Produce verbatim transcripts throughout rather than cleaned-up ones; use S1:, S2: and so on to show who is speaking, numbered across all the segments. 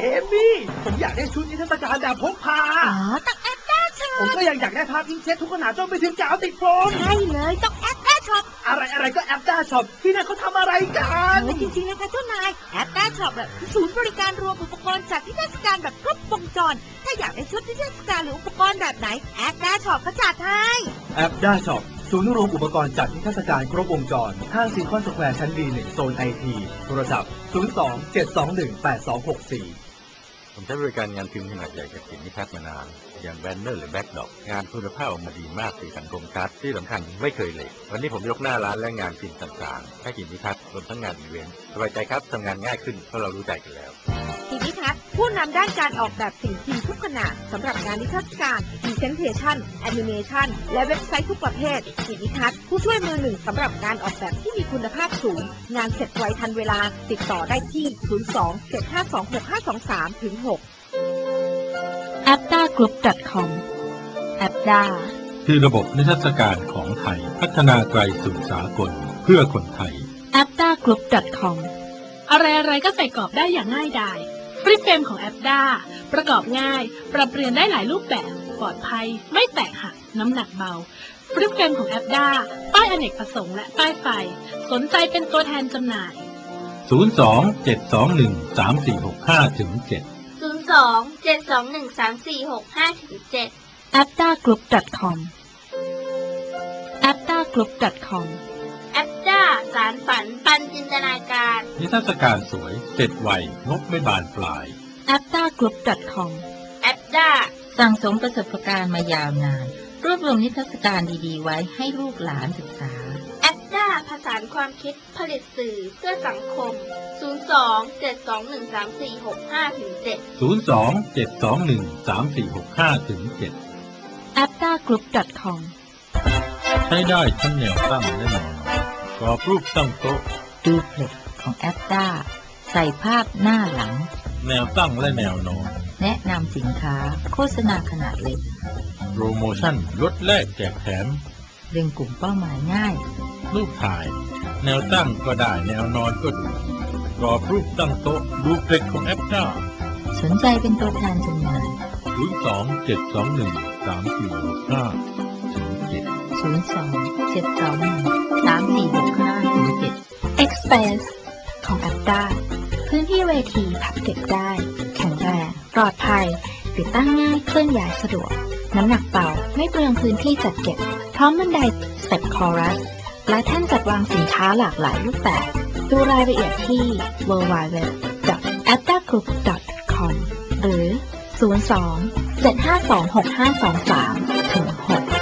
S1: เอมี่ผมอยากได้ชุดนิทรรศการแบบพกพา
S2: อ๋อต้องแอปด้าช็อป
S1: ผมก็ยังอยากได้ภาพอินเช็ดทุกขนาดต้องไปถึงกาวติดโฟม
S2: ใช่เลยต้องแอปด้าช็อป
S1: อะไรอะไรก็แอปด้าช็อปที่นั่นเขาทำอะไรกัน
S2: โอ้จริงๆนะคะเจ้านายแอปด้าช็อปแบบศูนย์บริการรวมอุปกรณ์จัดนิทรรศการแบบครบวงจรถ้าอยากได้ชุดนิทรรศการหรืออุปกรณ์แบบไหนแอปด้าช็อปก็จัดให้
S1: แอปด้าช็อปศูนย์รวมอุปกรณ์จัดนิทรรศการครบวงจรห้างซีคอนสแควร์ชั้น บี หนึ่ง โซนไอทีโทรศัพท์ศูนย์ สอง เจ็ด สอง หนึ่ง แปด สอง หก สี่
S3: ผมใช้บริการงานพิมพ์ขนาดใหญ่จากสินนิทัศน์มานานอย่างแบนเนอร์หรือแบ็กดอกงานคุณภาพออกมาดีมากสีสันคมชัดที่สำคัญไม่เคยเลทวันนี้ผมยกหน้าร้านและงานพิมพ์ต่างๆให้สินนิทัศน์รวมทั้งงานอีเวนต์สบายใจครับทำงานง่ายขึ้นเพราะเรารู้ใจกันแล้ว
S2: สินนิทัศน์ผู้นำด้านการออกแบบสิ่งพิมพ์ทุกขนาดสำหรับงานนิทรรศการพรีเซนเทชันแอนิเมชันและเว็บไซต์ทุกประเภทสินนิทัศน์ผู้ช่วยมือหนึ่งสำหรับการออกแบบที่มีคุณภาพสูงงานเสร็จไวทันเวลาติดต่อได้ที่ศูนย์ สอง เจ็ด ห้า สอง หก ห้า สอง สาม ถึง หกแอปด้ากรุ๊ป ดอท คอม แอปด้า
S3: คือระบบนิทรรศการของไทยพัฒนาไกลสู่สากลเพื่อคนไทย
S2: แอปด้ากรุ๊ป ดอท คอม
S4: อะไรอะไรก็ใส่กรอบได้อย่างง่ายดายฟรีเฟรมของแอปด้าประกอบง่ายปรับเปลี่ยนได้หลายรูปแบบปลอดภัยไม่แตกหักน้ำหนักเบาฟรีเฟรมของแอปด้าป้ายอเนกประสงค์และป้ายไฟสนใจเป็นตัวแทนจำหน่าย
S3: ศูนย์ สอง เจ็ด สอง หนึ่ง สาม สี่ หก ห้า ถึง เจ็ด
S5: ศูนย์ สอง เจ็ด สอง หนึ่ง สาม สี่ หก ห้า ถึง เจ็ด
S2: แอปด้ากรุ๊ป ดอท คอม แอปด้ากรุ๊ป ดอท คอม
S5: แอปด้าสารฝันปันจินตนาการ
S3: นิทรรศการสวยเสร็จไวงบไม่บานปลาย
S2: แอปด้ากรุ๊ป ดอท คอม
S5: แอปด้า
S6: สั่งสมประสบการณ์มายาวนานรวบรวมนิทรรศการดีๆไว้ให้ลูกหลานศึกษา
S5: แอปด้าผสานความคิดผลิตสื่อเพื่อสังคมศูนย์ สอง เจ็ด สอง หนึ่ง สาม สี่ หก ห้า ถึง เจ็ด
S3: ศูนย์ สอง เจ็ด สอง หนึ่ง สาม สี่ หก ห้า ถึง เจ็ด
S2: แอปด้ากรุ๊ป ดอท คอม
S3: ใช้ได้ทั้งแนวตั้งและแนวนอนกรอบรูปตั้งโต๊ะ
S6: ดูเพล็กของแอปด้าใส่ภาพหน้าหลัง
S3: แนวตั้งและแนวนอน
S6: แนะนำสินค้าโฆษณาขนาดเล็ก
S3: โปรโมชั่นลดแลกแจกแถม
S6: เล็งกลุ่มเป้าหมายง่าย
S3: รูปถ่ายแนวตั้งก็ได้แนวนอนก็ดูกรอบรูปตั้งโต๊ะดูเพล็กของแอปด้า
S6: สนใจเป็นตัวแทนจำหน่าย
S3: ศูนย์ สอง เจ็ด สอง หนึ่ง สาม สี่ หก ห้า ถึง เจ็ด
S6: ศูนย์ สอง เจ็ด สอง หนึ่ง สาม สี่ หก ห้า ถึง เจ็ด
S2: Express ของแอปด้าพื้นที่เวทีพับเก็บได้แข็งแรงปลอดภัยติดตั้งง่ายเคลื่อนย้ายสะดวกน้ำหนักเบาไม่เปลืองพื้นที่จัดเก็บพร้อมบันไดสเต็ปคอรัสและแท่นจัดวางสินค้าหลากหลายรูปแบบดูรายละเอียดที่ ดับเบิลยู ดับเบิลยู ดับเบิลยู ดอท แอปด้ากรุ๊ป ดอท คอม หรือ ศูนย์ สอง เจ็ด ห้า สอง หก ห้า สอง สาม ถึง หก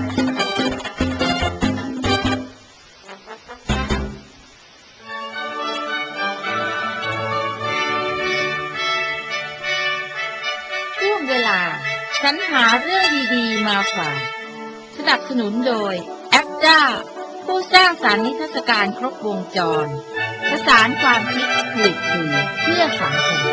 S6: สรรหาเรื่องดีๆมาฝากสนับสนุนโดยแอปด้าผู้สร้างสรรค์นิทรรศการครบวงจรประสานความคิดผลิตสื่อเพื่อสังคม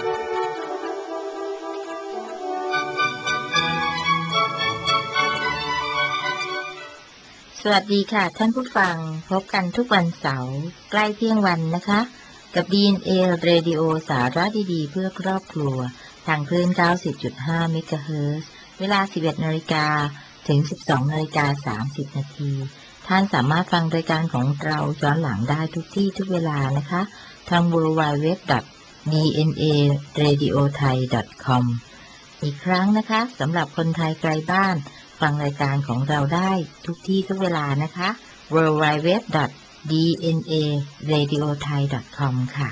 S6: สวัสดีค่ะท่านผู้ฟังพบกันทุกวันเสาร์ใกล้เที่ยงวันนะคะกับ ดี เอ็น เอ Radio สาระดีๆเพื่อครอบครัวทางคลื่น เก้าสิบจุดห้า เมกะเฮิรตซ์ เวลา สิบเอ็ดนาฬิกา ถึง สิบสองนาฬิกาสามสิบ นาที ท่านสามารถฟังรายการของเราย้อนหลังได้ทุกที่ทุกเวลานะคะทาง ดับเบิลยู ดับเบิลยู ดับเบิลยู ดอท ดี เอ็น เอ เรดิโอ ไทย ดอท คอม อีกครั้งนะคะสำหรับคนไทยไกลบ้านฟังรายการของเราได้ทุกที่ทุกเวลานะคะ ดับเบิลยู ดับเบิลยู ดับเบิลยู ดอท ดี เอ็น เอ เรดิโอ ไทย ดอท คอม ค่ะ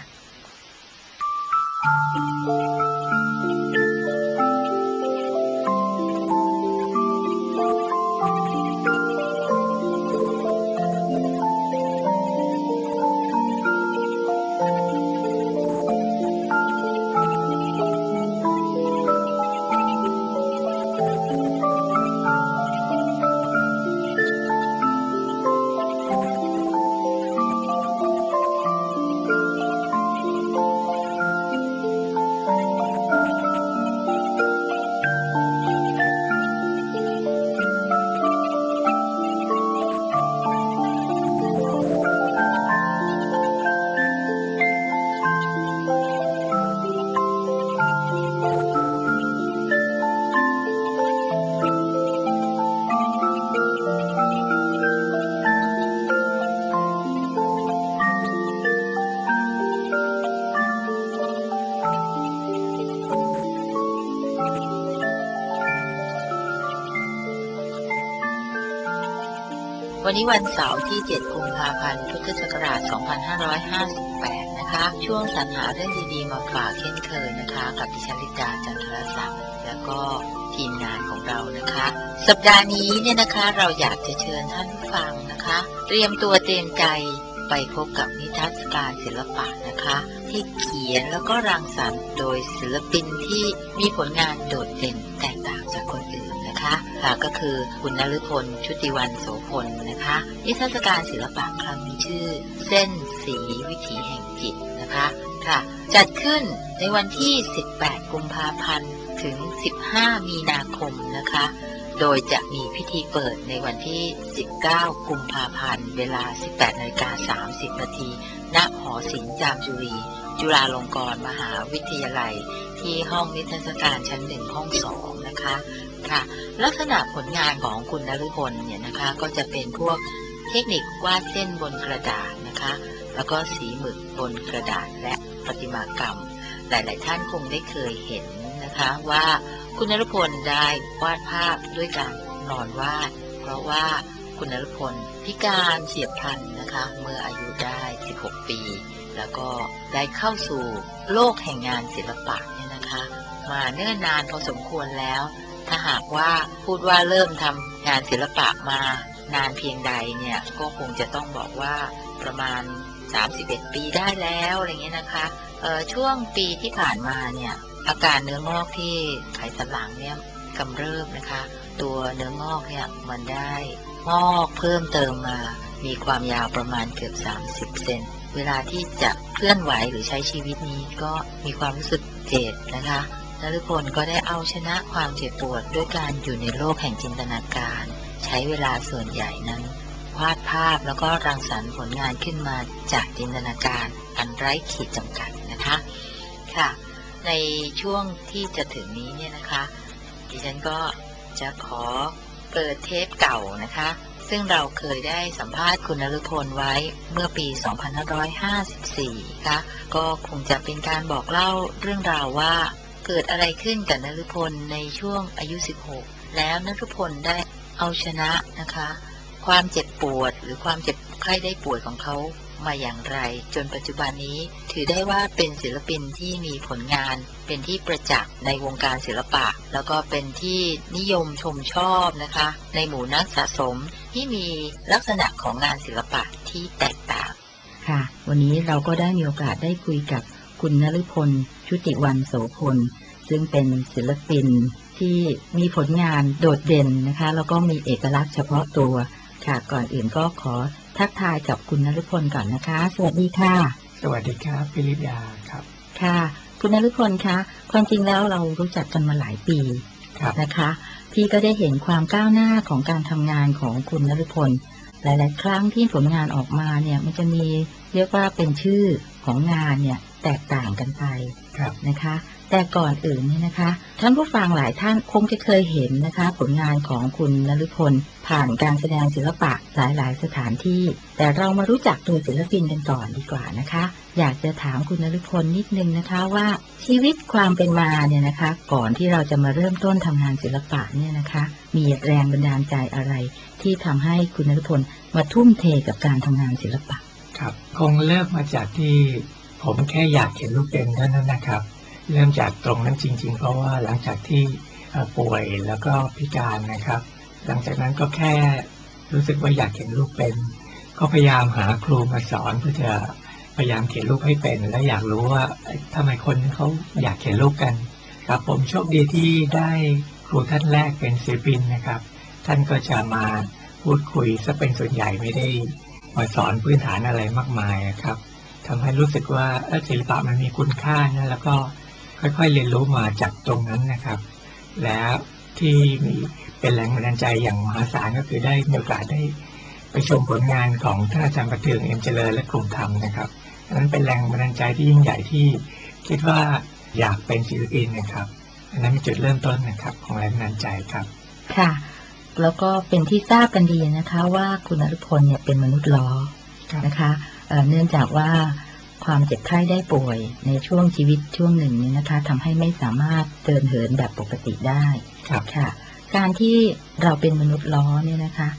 S6: วันนี้วันเสาร์ที่เจ็ดกุมภาพันธ์พุทธศักราชสองพันห้าร้อยห้าสิบแปดนะคะช่วงสรรหาเรื่องดีๆมาฝากเช่นเคยนะคะกับดิฉันลิดาจันทรศักดิ์แล้วก็ทีมงานของเรานะคะสัปดาห์นี้เนี่ยนะคะเราอยากจะเชิญท่านผู้ฟังนะคะเตรียมตัวเตรียมใจไปพบกับนิทรรศการศิลปะนะคะที่เขียนแล้วก็รังสรรค์โดยศิลปินที่มีผลงานโดดเด่นแตกต่างจากคนอื่นนะคะค่ะก็คือคุณนฤพลชุติวรรณโสพลนะคะนิทรรศการศิลปะครั้งนี้ชื่อเส้นสีวิถีแห่งจิตนะคะค่ะจัดขึ้นในวันที่สิบแปดกุมภาพันธ์ถึงสิบห้ามีนาคมนะคะโดยจะมีพิธีเปิดในวันที่สิบเก้ากุมภาพันธ์เวลา สิบแปดนาฬิกาสามสิบนาทีณหอศิลป์จามจุรีจุฬาลงกรณ์มหาวิทยาลัยที่ห้องนิทรรศการชั้นหนึ่งห้องสองนะคะค่ะลักษณะผลงานของคุณนฤพลเนี่ยนะคะก็จะเป็นพวกเทคนิควาดเส้นบนกระดาษนะคะแล้วก็สีหมึกบนกระดาษและประติมากรรมหลายๆท่านคงได้เคยเห็นนะคะว่าคุณนฤพลได้วาดภาพด้วยการนอนวาดเพราะว่าคุณนฤพลพิการเฉียบพลันนะคะเมื่ออายุได้สิบหกปีแล้วก็ได้เข้าสู่โลกแห่งงานศิลปะเนี่ยนะคะมาเนิ่นนานพอสมควรแล้วถ้าหากว่าพูดว่าเริ่มทำงานศิลปะมานานเพียงใดเนี่ยก็คงจะต้องบอกว่าประมาณสามสิบเอ็ดปีได้แล้วอะไรเงี้ยนะคะเอ่อช่วงปีที่ผ่านมาเนี่ยอาการเนื้องอกที่ไขสันหลังเนี่ยกำเริบนะคะตัวเนื้องอกเนี่ยมันได้งอกเพิ่มเติมมามีความยาวประมาณเกือบสามสิบเซนเวลาที่จะเคลื่อนไหวหรือใช้ชีวิตนี้ก็มีความรู้สึกเจ็บนะคะนฤพลก็ได้เอาชนะความเจ็บปวดด้วยการอยู่ในโลกแห่งจินตนาการใช้เวลาส่วนใหญ่นั้นวาดภาพแล้วก็รังสรรค์ผลงานขึ้นมาจากจินตนาการอันไร้ขีดจำกัดนะคะค่ะในช่วงที่จะถึงนี้เนี่ยนะคะดิฉันก็จะขอเปิดเทปเก่านะคะซึ่งเราเคยได้สัมภาษณ์คุณนฤพลไว้เมื่อปีสองพันห้าร้อยห้าสิบสี่ค่ะก็คงจะเป็นการบอกเล่าเรื่องราวว่าเกิดอะไรขึ้นกับนฤพลในช่วงอายุสิบหกแล้วนฤพลได้เอาชนะนะคะความเจ็บปวดหรือความเจ็บไข้ได้ป่วยของเขามาอย่างไรจนปัจจุบันนี้ถือได้ว่าเป็นศิลปินที่มีผลงานเป็นที่ประจักษ์ในวงการศิลปะแล้วก็เป็นที่นิยมชมชอบนะคะในหมู่นักสะสมที่มีลักษณะของงานศิลปะที่แตกต่างค่ะวันนี้เราก็ได้มีโอกาสได้คุยกับคุณนฤพลชุติวรรณโสพลซึ่งเป็นศิลปินที่มีผลงานโดดเด่นนะคะแล้วก็มีเอกลักษณ์เฉพาะตัวค่ะก่อนอื่นก็ขอทักทายกับคุณนฤพลก่อนนะคะสวัสดีค่ะ
S7: สวัสดีครับพิริยาครับ
S6: ค่ะคุณนฤพลคะความจริงแล้วเรารู้จักกันมาหลายปีนะคะพี่ก็ได้เห็นความก้าวหน้าของการทำงานของคุณนฤพลหลายๆครั้งที่ผลงานออกมาเนี่ยมันจะมีเรียกว่าเป็นชื่อของงานเนี่ยแตกต่างกันไปนะคะแต่ก่อนอื่นเนี่ยนะคะท่านผู้ฟังหลายท่านคงจะเคยเห็นนะคะผลงานของคุณนฤพลผ่านการแสดงศิลปะหลายๆสถานที่แต่เรามารู้จักตัวศิลปินกันก่อนดีกว่านะคะอยากจะถามคุณนฤพลนิดนึงนะคะว่าชีวิตความเป็นมาเนี่ยนะคะก่อนที่เราจะมาเริ่มต้นทำงานศิลปะเนี่ยนะคะมีแรงบันดาลใจอะไรที่ทำให้คุณนฤพลมาทุ่มเทกับการทำงานศิลปะ
S7: ครับคงเริ่มมาจากที่ผมแค่อยากเขียนรูปเป็นเท่านั้นนะครับเริ่มจากตรงนั้นจริงๆเพราะว่าหลังจากที่ป่วยแล้วก็พิการนะครับหลังจากนั้นก็แค่รู้สึกว่าอยากเขียนรูปเป็นก็พยายามหาครูมาสอนเพื่อจะพยายามเขียนรูปให้เป็นและอยากรู้ว่าทำไมคนเขาอยากเขียนรูปกันครับผมโชคดีที่ได้ครูท่านแรกเป็นศิลปินนะครับท่านก็จะมาพูดคุยซะเป็นส่วนใหญ่ไม่ได้มาสอนพื้นฐานอะไรมากมายครับทำให้รู้สึกว่าศิลปะมันมีคุณค่านะแล้วก็ค่อยๆเรียนรู้มาจากตรงนั้นนะครับแล้วที่มีเป็นแรงบันดาลใจอย่างมหาศาลก็คือได้มีโอกาสได้ไปชมผลงานของท่านอาจารย์ประเทืองเอ็มเจริญและกลุ่มธรรมนะครับนั้นเป็นแรงบันดาลใจที่ยิ่งใหญ่ที่คิดว่าอยากเป็นศิลปินนะครับอันนั้นเป็นจุดเริ่มต้นนะครับของแรงบันดาลใจครับ
S6: ค่ะแล้วก็เป็นที่ทราบกันดีนะคะว่าคุณนฤพลเนี่ยเป็นมนุษย์ล้อนะคะเนื่องจากว่าความเจ็บไข้ได้ป่วยในช่วงชีวิตช่วงหนึ่งนี้นะคะทำให้ไม่สามารถเดินเหินแบบปกติได้ค่ะการที่เราเป็นมนุษย์ล้อเนี่ยนะคะ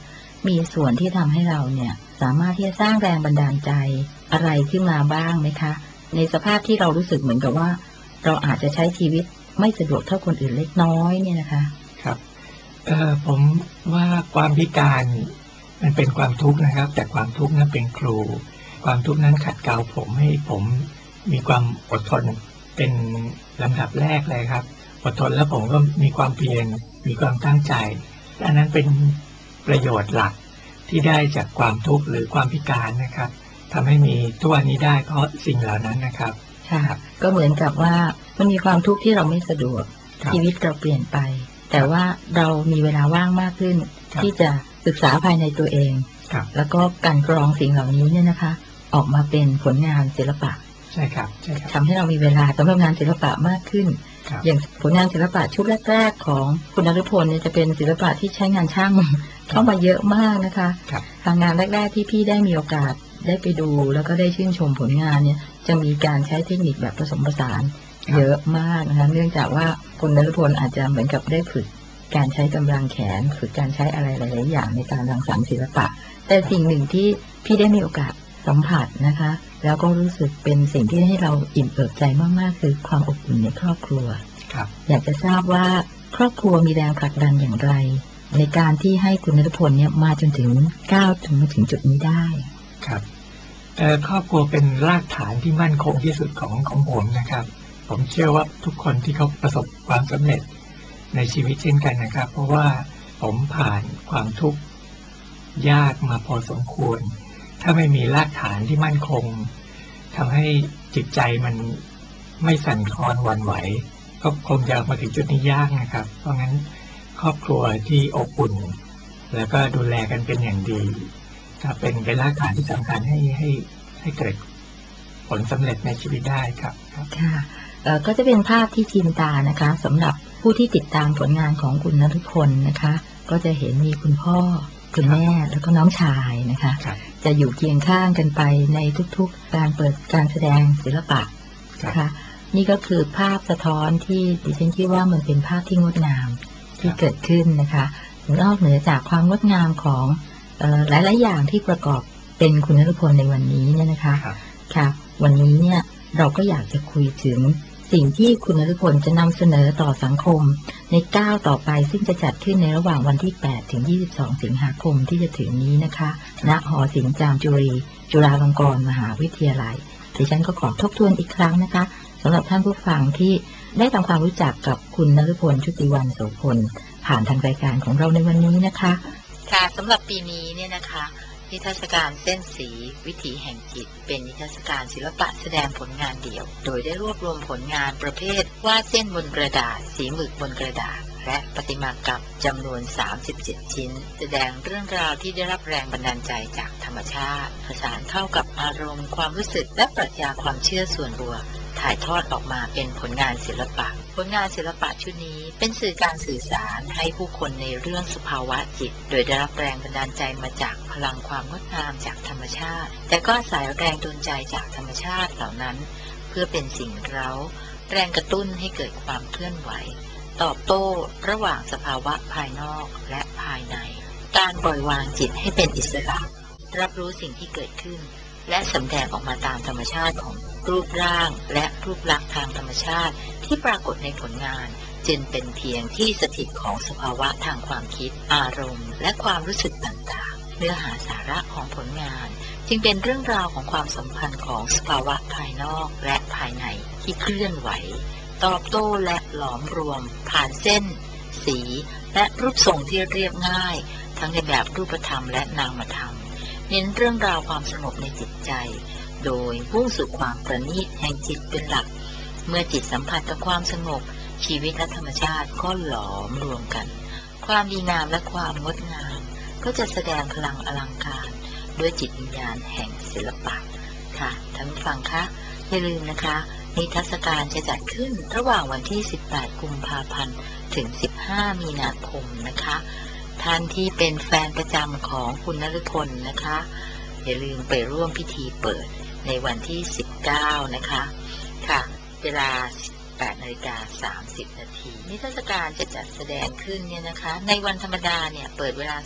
S6: มีส่วนที่ทำให้เราเนี่ยสามารถที่จะสร้างแรงบันดาลใจอะไรขึ้นมาบ้างไหมคะในสภาพที่เรารู้สึกเหมือนกับว่าเราอาจจะใช้ชีวิตไม่สะดวกเท่าคนอื่นเล็กน้อยเนี่ยนะคะ
S7: ครับเอ่อผมว่าความพิการมันเป็นความทุกข์นะครับแต่ความทุกข์นั้นเป็นครูความทุกข์นั้นขัดเกลาผมให้ผมมีความอดทนเป็นลำดับแรกเลยครับอดทนแล้วผมก็มีความเพียรมีความตั้งใจอันนั้นเป็นประโยชน์หลักที่ได้จากความทุกข์หรือความพิการนะครับทำให้มีทุกวันนี้ได้เพราะสิ่งเหล่านั้นนะครับ
S6: ค่ะก็เหมือนกับว่ามันมีความทุกข์ที่เราไม่สะดวกชีวิตเราเปลี่ยนไปแต่ว่าเรามีเวลาว่างมากขึ้นที่จะศึกษาภายในตัวเองแล้วก็การกรองสิ่งเหล่านี้เนี่ยนะคะออกมาเป็นผลงานศิลปะ
S7: ใช่ครับใช่ครับ
S6: ทำให้เรามีเวลาสำหรับงานศิลปะมากขึ้นอย่างผลงานศิลปะชุดแรกๆของคุณนฤพลเนี่ยจะเป็นศิลปะที่ใช้งานช่างเข้ามาเยอะมากนะคะทางงานแรกๆที่พี่ได้มีโอกาสได้ไปดูแล้วก็ได้ชื่นชมผลงานเนี่ยจะมีการใช้เทคนิคแบบผสมผสานเยอะมากนะคะเนื่องจากว่าคุณนฤพลอาจจะเหมือนกับได้ฝึกการใช้กำลังแขนฝึกการใช้อะไรหลายๆอย่างในการรังสรรค์ศิลปะแต่สิ่งหนึ่งที่พี่ได้มีโอกาสสัมผัสนะคะแล้วก็รู้สึกเป็นสิ่งที่ให้เราอิ่มเอิบใจมากๆคือความอบอุ่นในครอบครัว
S7: ครับ
S6: อยากจะทราบว่าครอบครัวมีแรงผลักดันอย่างไรในการที่ให้คุณนฤพลเนี่ยมาจนถึงก้าวจนมาถึงจุดนี้ได้
S7: ครับเอ่อครอบครัวเป็นรากฐานที่มั่นคงที่สุดของของผมนะครับผมเชื่อว่าทุกคนที่เขาประสบความสำเร็จในชีวิตเช่นกันนะครับเพราะว่าผมผ่านความทุกข์ยากมาพอสมควรถ้าไม่มีรากฐานที่มั่นคงทำให้จิตใจมันไม่สั่นคลอนหวั่นไหวก็คงจะมาถึงจุดนี้ยากนะครับเพราะงั้นครอบครัวที่อบอุ่นแล้วก็ดูแลกันเป็นอย่างดีก็เป็นเป็นรากฐานที่สำคัญให้ให้ให้เกิดผลสำเร็จในชีวิตได้ครับ
S6: ค่ะเอ่อก็จะเป็นภาพที่ชินตานะคะสำหรับผู้ที่ติดตามผลงานของคุณนฤพลนะคะก็จะเห็นมีคุณพ่อคุณแม่แล้วก็น้องชายนะคะจะอยู่เคียงข้างกันไปในทุกๆการเปิดการแสดงศิลปะนะคะนี่ก็คือภาพสะท้อนที่ดิฉันคิดว่ามันเป็นภาพที่งดงามที่เกิดขึ้นนะคะนอกเหนือจากความงดงามของเอ่อหลายๆอย่างที่ประกอบเป็นคุณนฤพลในวันนี้เนี่ยนะคะค่ะวันนี้เนี่ยเราก็อยากจะคุยถึงสิ่งที่คุณนฤพลจะนำเสนอต่อสังคมในก้าวต่อไปซึ่งจะจัดขึ้นในระหว่างวันที่แปดถึงยี่สิบสองสิงหาคมที่จะถึงนี้นะคะณหอศิลป์จามจุรีจุฬาลงกรณ์มหาวิทยาลัยดิฉันก็ขอทบทวนอีกครั้งนะคะสำหรับท่านผู้ฟังที่ได้ทำความรู้จักกับคุณนฤพลชุติวรรณโสพลผ่านทางรายการของเราในวันนี้นะคะค่ะสำหรับปีนี้เนี่ยนะคะนิทรรศการเส้นสีวิถีแห่งจิตเป็นนิทรรศการศิลปะแสดงผลงานเดี่ยวโดยได้รวบรวมผลงานประเภทวาดเส้นบนกระดาษสีหมึกบนกระดาษและประติมากรรมจำนวนสามสิบเจ็ดชิ้นแสดงเรื่องราวที่ได้รับแรงบันดาลใจจากธรรมชาติผสานเข้ากับอารมณ์ความรู้สึกและปรัชญาความเชื่อส่วนรวมถ่ายทอดออกมาเป็นผลงานศิลปะผลงานศิลปะชุดนี้เป็นสื่อการสื่อสารให้ผู้คนในเรื่องสภาวะจิตโดยได้รับแรงบันดาลใจมาจากพลังความงดงามจากธรรมชาติแต่ก็อาศัยแรงดลใจจากธรรมชาติเหล่านั้นเพื่อเป็นสิ่งเร้าแรงกระตุ้นให้เกิดความเคลื่อนไหวตอบโต้ระหว่างสภาวะภายนอกและภายในการปล่อยวางจิตให้เป็นอิสระรับรู้สิ่งที่เกิดขึ้นและสำแดงออกมาตามธรรมชาติของรูปร่างและรูปลักษณ์ทางธรรมชาติที่ปรากฏในผลงานจึงเป็นเพียงที่สถิตของสภาวะทางความคิดอารมณ์และความรู้สึกต่างๆเนื้อหาสาระของผลงานจึงเป็นเรื่องราวของความสัมพันธ์ของสภาวะภายนอกและภายในที่เคลื่อนไหวตอบโต้และหลอมรวมผ่านเส้นสีและรูปทรงที่เรียบง่ายทั้งในแบบรูปธรรมและนามธรรมเน้นเรื่องราวความสงบในจิตใจโดยมุ่งสู่ความประณีตแห่งจิตเป็นหลักเมื่อจิตสัมผัสกับความสงบชีวิตและธรรมชาติก็หลอมรวมกันความดีงามและความงดงามก็จะแสดงพลังอลังการด้วยจิตวิญญาณแห่งศิลปะค่ะท่านผู้ฟังคะอย่าลืมนะคะนิทรรศการจะจัดขึ้นระหว่างวันที่สิบแปดกุมภาพันธ์ถึงสิบห้ามีนาคมนะคะท่านที่เป็นแฟนประจำของคุณนฤพลนะคะอย่าลืมไปร่วมพิธีเปิดในวันที่สิบเก้านะคะค่ะเวลา แปดนาฬิกาสามสิบนาทีนิทรรศการจะจัดแสดงขึ้นเนี่ยนะคะในวันธรรมดาเนี่ยเปิดเวลาสิบ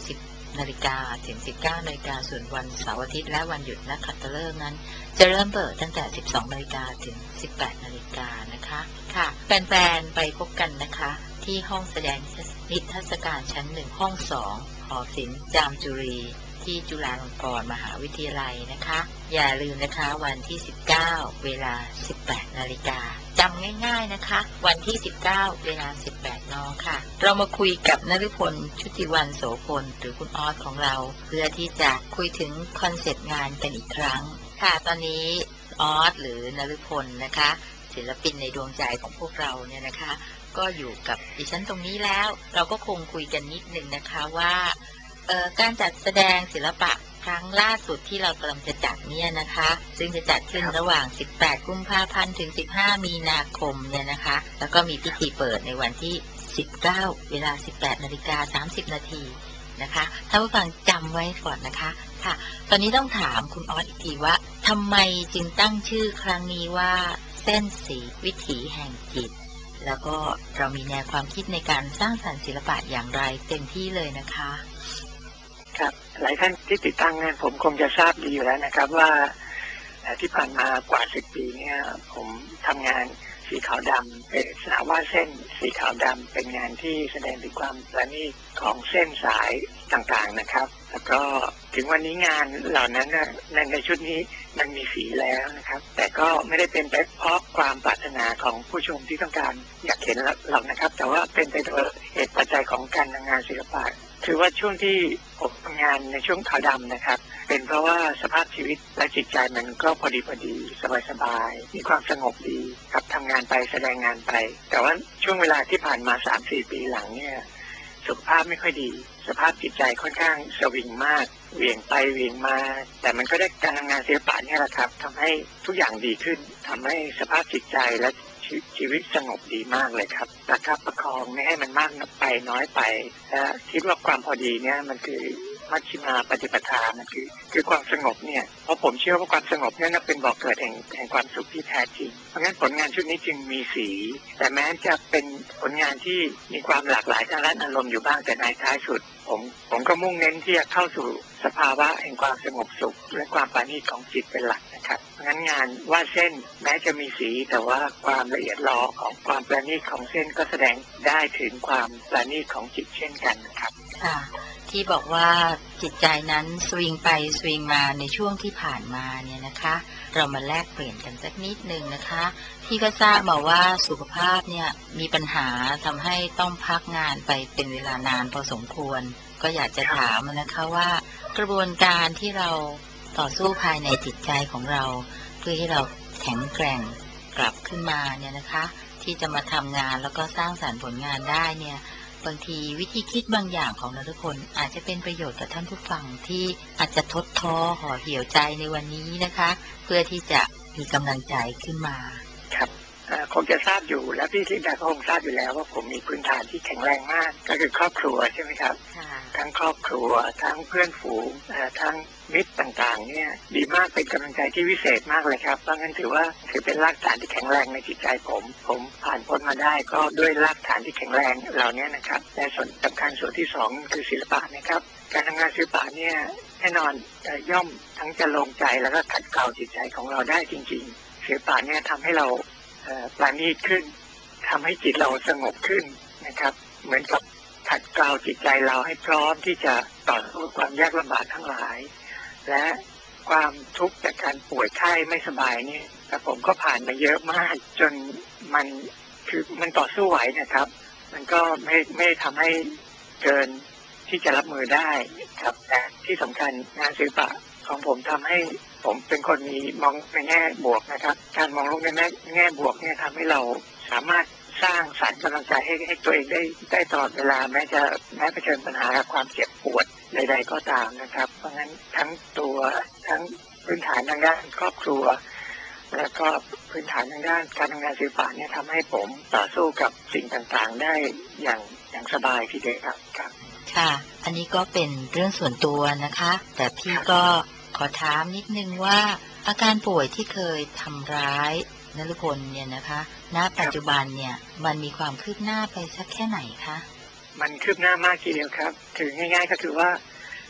S6: นาฬิกาถึง สิบเก้านาฬิกาส่วนวันเสาร์อาทิตย์และวันหยุดนักขัตฤกษ์นั้นจะเริ่มเปิดตั้งแต่ สิบสองนาฬิกาถึง สิบแปดนาฬิกานะคะค่ะแฟนๆไปพบกันนะคะที่ห้องแสดงนิทรรศการชั้นหนึ่งห้องสองหอศิลป์จามจุรีที่จุฬาลงกรณ์มหาวิทยาลัยนะคะอย่าลืมนะคะวันที่ สิบเก้า เวลา สิบแปดนาฬิกาจำง่ายๆนะคะวันที่ สิบเก้า เวลา สิบแปด น.ค่ะเรามาคุยกับนฤพล ชุติวรรณโสพลหรือคุณออสของเราเพื่อที่จะคุยถึงคอนเซปต์งานกันอีกครั้งค่ะตอนนี้ออสหรือนฤพลนะคะศิลปินในดวงใจของพวกเราเนี่ยนะคะก็อยู่กับดิฉันตรงนี้แล้วเราก็คงคุยกันนิดนึงนะคะว่าการจัดแสดงศิลปะครั้งล่าสุดที่เรากำลังจะจัดเนี่ยนะคะซึ่งจะจัดขึ้นระหว่างสิบแปดกุมภาพันธ์ถึงสิบห้ามีนาคมเนี่ยนะคะแล้วก็มีพิธีเปิดในวันที่สิบเก้าเวลา สิบแปดนาฬิกาสามสิบนาทีนะคะท่านผู้ฟังจำไว้ก่อนนะคะค่ะตอนนี้ต้องถามคุณออสอีกทีว่าทำไมจึงตั้งชื่อครั้งนี้ว่าเส้นสีวิถีแห่งจิตแล้วก็เรามีแนวความคิดในการสร้างสรรค์ศิลปะอย่างไรเต็มที่เลยนะคะ
S8: ครับหลายท่านที่ติดตั้งงานผมคงจะทราบดีอยู่แล้วนะครับว่าที่ผ่านมากว่าสิบปีเนี่ยผมทำงานสีขาวดำเป็นสนามวาดเส้นสีขาวดำเป็นงานที่แสดงถึงความประณีตของเส้นสายต่างๆนะครับแล้วก็ถึงวันนี้งานเหล่านั้นในในชุดนี้มันมีสีแล้วนะครับแต่ก็ไม่ได้เป็นไปเพราะความปรารถนาของผู้ชมที่ต้องการอยากเห็นหรอกนะครับแต่ว่าเป็นไปโดยเหตุปัจจัยของการทำงานศิลปะคือว่าช่วงที่ผมทำงานในช่วงขาวดำนะครับเป็นเพราะว่าสภาพชีวิตและจิตใจมันก็พอดีพอดีสบายๆมีความสงบดีกับทำงานไปแสดงงานไปแต่ว่าช่วงเวลาที่ผ่านมา สามถึงสี่ ปีหลังเนี่ยสุขภาพไม่ค่อยดีสภาพจิตใจค่อนข้างสวิงมากเหวี่ยงไปเหวี่ยงมาแต่มันก็ได้การทำงานศิลปะเนี่ยแหละครับทำให้ทุกอย่างดีขึ้นทำให้สภาพจิตใจและชีวิตสงบดีมากเลยครับประคับประคองไม่ให้มันมากไปน้อยไปและคิดว่าความพอดีเนี่ยมันคือมัชฌิมาปฏิปทามันคือคือความสงบเนี่ยเพราะผมเชื่อว่าความสงบเนี่ยเป็นบ่อกเกิดแห่งแห่งความสุขที่แท้จริงเพราะงั้นผลงานชุดนี้จึงมีสีแต่แม้จะเป็นผลงานที่มีความหลากหลายทางด้านอารมณ์อยู่บ้างแต่ในท้ายสุดผมผมก็มุ่งเน้นที่จะเข้าสู่สภาวะแห่งความสงบสุขและความปราณีตของจิตเป็นหลักนะครับเพราะงั้นงานวาดเส้นแม้จะมีสีแต่ว่าความละเอียดลอของความปราณีตของเส้นก็แสดงได้ถึงความปราณีตของจิตเช่นกันนะครับ
S6: ค่ะที่บอกว่าจิตใจนั้นสวิงไปสวิงมาในช่วงที่ผ่านมาเนี่ยนะคะเรามาแลกเปลี่ยนกันสักนิดนึงนะคะที่ก็ทราบมาว่าสุขภาพเนี่ยมีปัญหาทำให้ต้องพักงานไปเป็นเวลานานพอสมควรก็อยากจะถามนะคะว่ากระบวนการที่เราต่อสู้ภายในจิตใจของเราเพื่อให้เราแข็งแกร่งกลับขึ้นมาเนี่ยนะคะที่จะมาทำงานแล้วก็สร้างสรรค์ผลงานได้เนี่ยบางทีวิธีคิดบางอย่างของนฤพลอาจจะเป็นประโยชน์กับท่านผู้ฟังที่อาจจะทดท้อห่อเหี่ยวใจในวันนี้นะคะเพื่อที่จะมีกำลังใจขึ้นมา
S8: ครับคงจะทราบอยู่และพี่ลินดาก็คงทราบอยู่แล้วว่าผมมีพื้นฐานที่แข็งแรงมากก็คือครอบครัวใช่ไหมครับทั้งครอบครัวทั้งเพื่อนฝูงทั้งมิตรต่างๆเนี่ยดีมากเป็นกำลังใจที่วิเศษมากเลยครับเพราะงั้นถือว่าถือเป็นรากฐานที่แข็งแรงในจิตใจผมผมผ่านพ้นมาได้ก็ด้วยรากฐานที่แข็งแรงเหล่านี้นะครับและส่วนสำคัญส่วนที่สองคือศิลปะนะครับการทำงานศิลปะเนี่ยแน่นอนย่อมทั้งจะลงใจแล้วก็ขัดเกลาจิตใจของเราได้จริงๆศิลปะเนี่ยทำให้เราปราณีตขึ้นทำให้จิตเราสงบขึ้นนะครับเหมือนกับขัดเกลาจิตใจเราให้พร้อมที่จะต่อสู้ความยากลำบากทั้งหลายและความทุกข์จากการป่วยไข้ไม่สบายนี่แต่ผมก็ผ่านมาเยอะมากจนมันคือมันต่อสู้ไหวนะครับมันก็ไม่ไม่ทำให้เกินที่จะรับมือได้ครับแต่ที่สำคัญงานศิลปะของผมทำให้ผมเป็นคนมีมองในแง่บวกนะครับการมองโลกในแง่แง่บวกเนี่ยทำให้เราสามารถสร้างสรรค์กำลังใจให้ให้ตัวเองได้ได้ตลอดเวลาแม้จะแม้เผชิญปัญหาความเจ็บปวดใดๆก็ตามนะครับเพราะงั้นทั้งตัวทั้งพื้นฐานทางด้านครอบครัวแล้วก็พื้นฐานทางด้านการทำงานศิลปะเนี่ยทำให้ผมต่อสู้กับสิ่งต่างๆได้อย่างอย่างสบายทีเดียวครับครับ
S6: ค่ะอันนี้ก็เป็นเรื่องส่วนตัวนะคะแต่พี่ก็ขอถามนิดนึงว่าอาการป่วยที่เคยทำร้ายนฤพลเนี่ยนะคะณปัจจุบันเนี่ยมันมีความคืบหน้าไปสักแค่ไหนคะ
S8: มันคืบหน้ามากทีเดียวครับถือง่ายๆก็คือว่า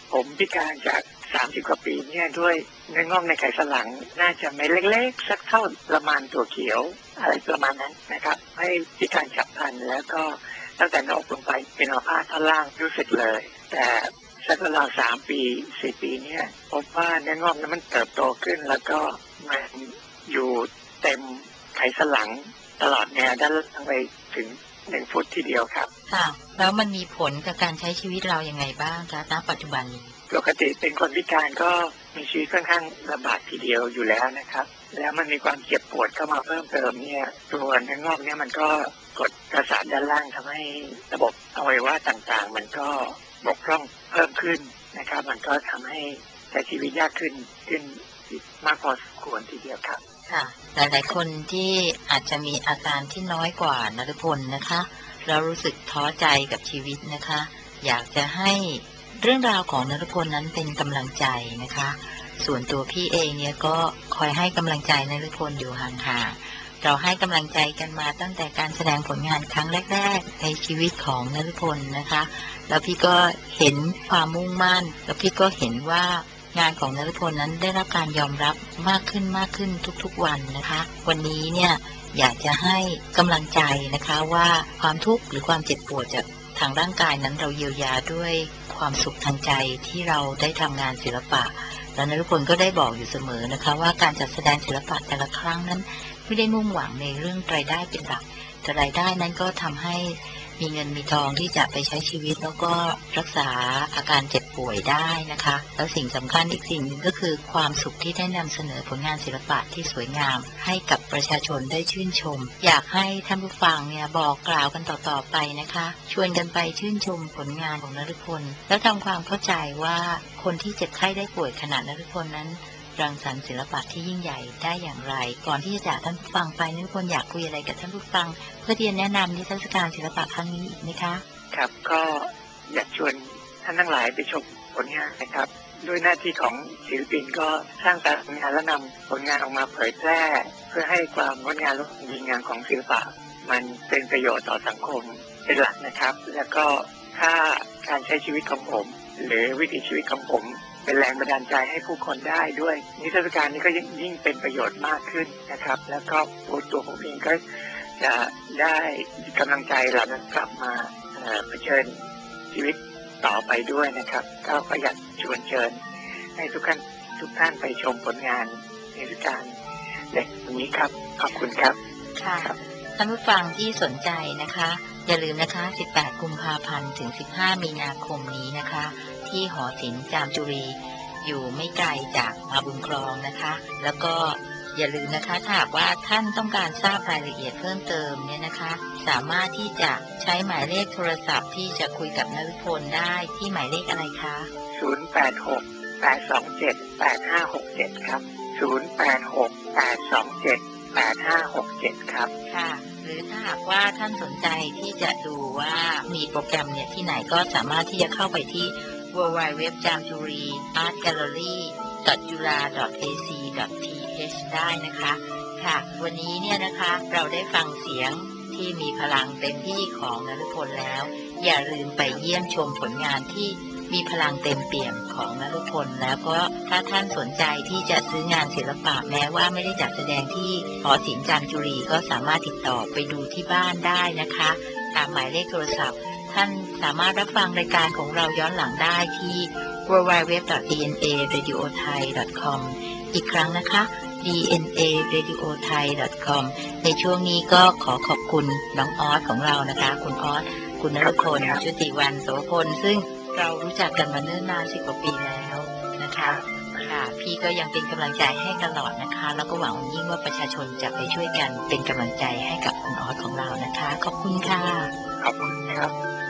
S8: ผมพิการจากสามสิบกว่าปีเนี่ยด้วยเนื้องอกในไขสันหลังน่าจะไม่เล็กๆสักเท่าประมาณตัวเขียวอะไรประมาณนั้นนะครับให้พิการฉับพลันแล้วก็ตั้งแต่หน้าอกลงไปเป็นอัมพาตท่อนล่างรู้สึกเลยแต่สักราวสามปีสี่ปีเนี่ยพบว่าเนื้องอกนั้นมันเติบโตขึ้นแล้วก็มันอยู่เต็มไขสันหลังตลอดแนวด้านล่างไปถึงหนึ่งฟุตทีเดียวครับ
S6: ค่ะแล้วมันมีผลกับการใช้ชีวิตเรายังไงบ้างคะณปัจจุบันนี้
S8: ปกติเป็นคนพิการก็มีชีวิตค่อนข้างลำบากทีเดียวอยู่แล้วนะครับแล้วมันมีความเจ็บปวดเข้ามาเพิ่มเติมเนี่ยตัวเนื้องอกเนี่ยมันก็กดประสาทด้านล่างทำให้ระบบอวัยวะต่างๆมันก็บกพร่องเพิ่มขึ้นนะครับมันก็ทำให้ใช้ชีวิตยากขึ้นขึ้นมากพอสมควรทีเดียวครับ
S6: ค่ะหลายๆคนที่อาจจะมีอาการที่น้อยกว่านฤพลนะคะแล้วรู้สึกท้อใจกับชีวิตนะคะอยากจะให้เรื่องราวของนฤพลนั้นเป็นกำลังใจนะคะส่วนตัวพี่เองเนี่ยก็คอยให้กำลังใจนฤพลอยู่ห่างๆเราให้กำลังใจกันมาตั้งแต่การแสดงผลงานครั้งแรกๆในชีวิตของนฤพลนะคะแล้วพี่ก็เห็นความมุ่งมั่นแล้วพี่ก็เห็นว่างานของนฤพลนั้นได้รับการยอมรับมากขึ้นมากขึ้นทุกๆวันนะคะวันนี้เนี่ยอยากจะให้กำลังใจนะคะว่าความทุกข์หรือความเจ็บปวดจากทางร่างกายนั้นเราเยียวยาด้วยความสุขทางใจที่เราได้ทำงานศิลปะและนฤพลก็ได้บอกอยู่เสมอนะคะว่าการจัดแสดงศิลปะแต่ละครั้งนั้นไม่ได้มุ่งหวังในเรื่องรายได้เป็นหลักแต่รายได้นั้นก็ทำให้มีเงินมีทองที่จะไปใช้ชีวิตแล้วก็รักษาอาการเจ็บป่วยได้นะคะแล้วสิ่งสำคัญอีกสิ่งหนึ่งก็คือความสุขที่ได้นำเสนอผลงานศิลปะที่สวยงามให้กับประชาชนได้ชื่นชมอยากให้ท่านผู้ฟังเนี่ยบอกกล่าวกันต่อๆไปนะคะชวนกันไปชื่นชมผลงานของนฤพลแล้วทำความเข้าใจว่าคนที่เจ็บไข้ได้ป่วยขนาดนฤพลนั้นรังสรรค์ศิลปะที่ยิ่งใหญ่ได้อย่างไรก่อนที่จะจากท่านผู้ฟังไปนฤพลอยากคุยอะไรกับท่านผู้ฟังเพื่อที่จะแนะนำนิทรรศการศิลปะครั้งนี้อีกไหมคะ
S8: ครับก็อยากชวนท่านทั้งหลายไปชมผลงานนะครับด้วยหน้าที่ของศิลปินก็สร้างแต่ผลงานและนำผลงานออกมาเผยแพร่เพื่อให้ความงดงามและดีงามของศิลปะมันเป็นประโยชน์ต่อสังคมเป็นหลักนะครับแล้วก็ถ้าการใช้ชีวิตของผมหรือวิถีชีวิตของผมเป็นแรงบันดาลใจให้ผู้คนได้ด้วยนิทรรศการนี้ก็ยิ่งเป็นประโยชน์มากขึ้นนะครับแล้วก็ตัวผมเองก็จะได้กำลังใจเหล่านั้นกลับมาเผชิญชีวิตต่อไปด้วยนะครับก็อยากชวนเชิญให้ทุกท่านทุกท่านไปชมผลงานนิทรรศการในวันนี้ครับขอบคุณครับ
S6: ค่ะท่านผู้ฟังที่สนใจนะคะอย่าลืมนะคะสิบแปดกุมภาพันธ์ถึงสิบห้ามีนาคมนี้นะคะที่หอศิลป์จามจุรีอยู่ไม่ไกลจากมาบุญครองนะคะแล้วก็อย่าลืมนะคะถ้าหากว่าท่านต้องการทราบรายละเอียดเพิ่มเติมเนี่ยนะคะสามารถที่จะใช้หมายเลขโทรศัพท์ที่จะคุยกับนฤพลได้ที่หมายเลขอะไรคะ
S8: ศูนย์ แปด หก แปด สอง เจ็ด แปด ห้า หก เจ็ดครับศูนย์ แปด หก แปด สอง เจ็ด แปด ห้า หก เจ็ดครับ
S6: ค่ะหรือถ้าหากว่าท่านสนใจที่จะดูว่ามีโปรแกรมเนี่ยที่ไหนก็สามารถที่จะเข้าไปที่ ดับเบิลยู ดับเบิลยู ดับเบิลยู ดอท จามจุรี อาร์ต แกลเลอรี่ ดอท จุฬา ดอท เอ ซี ดอท ที เอช ได้นะคะค่ะวันนี้เนี่ยนะคะเราได้ฟังเสียงที่มีพลังเต็มที่ของนฤพลแล้วอย่าลืมไปเยี่ยมชมผลงานที่มีพลังเต็มเปี่ยมของนฤพลแล้วก็ถ้าท่านสนใจที่จะซื้องานศิลปะแม้ว่าไม่ได้จัดแสดงที่หอศิลป์จามจุรีก็สามารถติดต่อไปดูที่บ้านได้นะคะตามหมายเลขโทรศัพท์ท่านสามารถรับฟังรายการของเราย้อนหลังได้ที่ ดับเบิลยู ดับเบิลยู ดับเบิลยู ดอท ดี เอ็น เอ เรดิโอ ไทย ดอท คอม อีกครั้งนะคะ ดี เอ็น เอ เรดิโอ ไทย ดอท คอม ในช่วงนี้ก็ขอขอบคุณน้องออสของเรานะคะคุณออสคุณนฤพลชุติวรรณโสพลซึ่งเรารู้จักกันมาเนิ่นนานสิบกว่าปีแล้วนะคะค่ะพี่ก็ยังเป็นกำลังใจให้ตลอดนะคะแล้วก็หวังยิ่งว่าประชาชนจะไปช่วยกันเป็นกำลังใจให้กับคุณออสของเรานะคะขอบคุณค่ะ
S8: ขอบคุณครับ